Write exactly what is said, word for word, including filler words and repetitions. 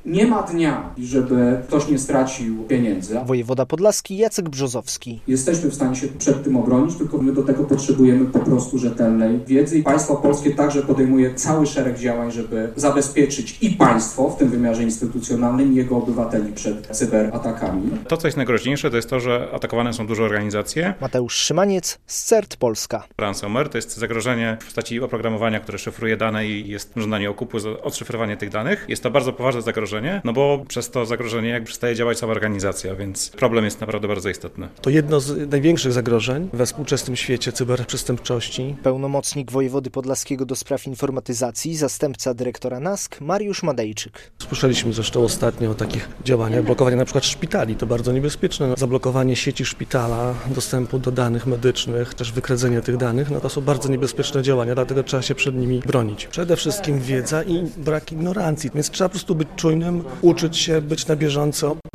Nie ma dnia, żeby ktoś nie stracił pieniędzy. Wojewoda podlaski Jacek Brzozowski. Jesteśmy w stanie się przed tym obronić, tylko my do tego potrzebujemy po prostu rzetelnej wiedzy i państwo polskie także podejmuje cały szereg działań, żeby zabezpieczyć i państwo w tym wymiarze instytucjonalnym i jego obywateli przed cyberatakami. To, co jest najgroźniejsze, to jest to, że atakowane są duże organizacje. Mateusz Szymaniec z C E R T Polska. Ransomware to jest zagrożenie w postaci oprogramowania, które szyfruje dane i jest żądanie okupu za odszyfrowanie tych danych. Jest to bardzo poważne zagrożenie, no bo przez to zagrożenie jakby przestaje działać sama organizacja, więc problem jest naprawdę bardzo istotny. To jedno z największych zagrożeń we współczesnym świecie cyberprzestępczości. Pełnomocnik wojewody podlaskiego do spraw informatyzacji, zastępca dyrektora N A S K Mariusz Madejczyk. Słyszeliśmy zresztą ostatnio o takich działaniach, blokowanie na przykład szpitali, to bardzo niebezpieczne. Zablokowanie sieci szpitala, dostępu do danych medycznych, też wykradzenie tych danych, no to są bardzo niebezpieczne działania, dlatego trzeba się przed nimi bronić. Przede wszystkim wiedza i brak ignorancji, więc trzeba po prostu być czujnym, uczyć się, być na bieżąco.